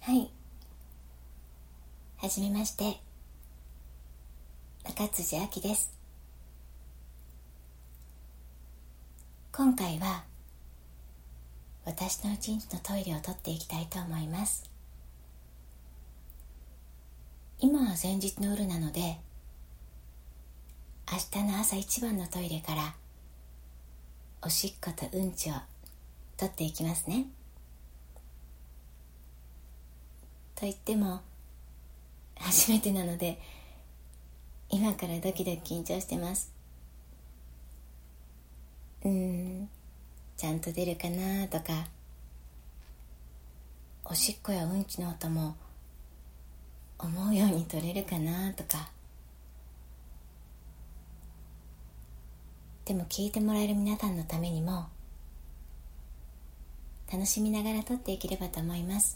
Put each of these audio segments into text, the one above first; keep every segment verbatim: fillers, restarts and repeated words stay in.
はい、はじめまして、中辻あきです。今回は私の一日のトイレを取っていきたいと思います。今は前日の夜なので、明日の朝一番のトイレからおしっことうんちを取っていきますね。と言っても初めてなので、今からドキドキ緊張してます。うーんちゃんと出るかなとか、おしっこやうんちの音も思うように取れるかなとか。でも聞いてもらえる皆さんのためにも楽しみながら撮っていければと思います。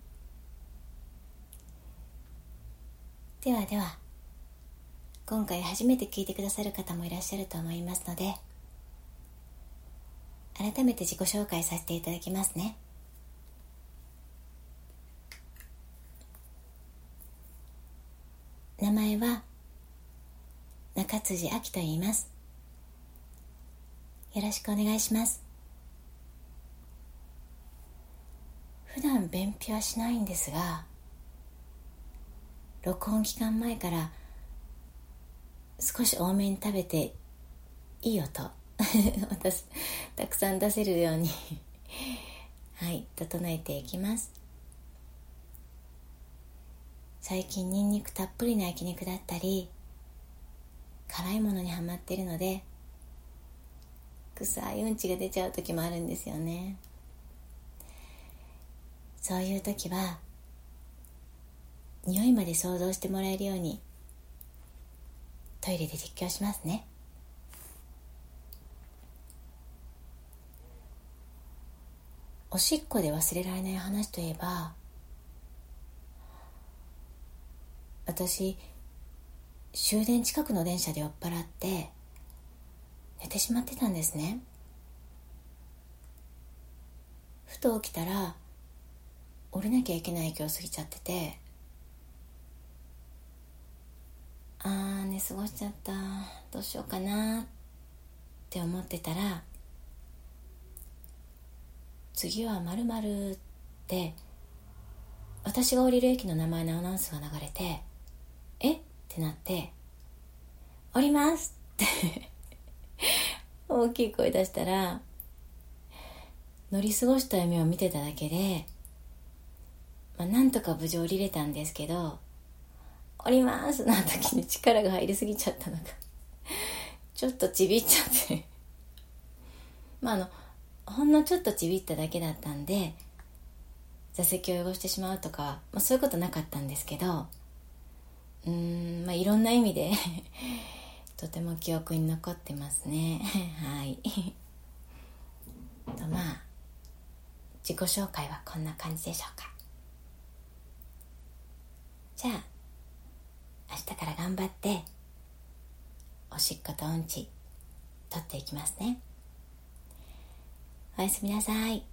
ではでは、今回初めて聞いてくださる方もいらっしゃると思いますので、改めて自己紹介させていただきますね。名前は中辻あきと言います。よろしくお願いします。普段便秘はしないんですが、録音期間前から少し多めに食べていい音私たくさん出せるようにはい整えていきます。最近ニンニクたっぷりの焼肉だったり辛いものにハマっているので、臭いうんちが出ちゃう時もあるんですよね。そういう時は匂いまで想像してもらえるようにトイレで実況しますね。おしっこで忘れられない話といえば、私終電近くの電車で酔っ払って寝てしまってたんですね。ふと起きたら降りなきゃいけない駅を過ぎちゃってて、あー寝過ごしちゃった、どうしようかなって思ってたら、次は〇〇って私が降りる駅の名前のアナウンスが流れて、えってなって、降りますって大きい声出したら、乗り過ごした夢を見てただけで、まあ、なんとか無事降りれたんですけど、降りますの時に力が入りすぎちゃったのかちょっとちびっちゃってまああのほんのちょっとちびっただけだったんで、座席を汚してしまうとか、まあ、そういうことなかったんですけど、うーんまあいろんな意味でとても記憶に残ってますねはいとまあ自己紹介はこんな感じでしょうか。じゃあ明日から頑張っておしっことうんち取っていきますね。おやすみなさい。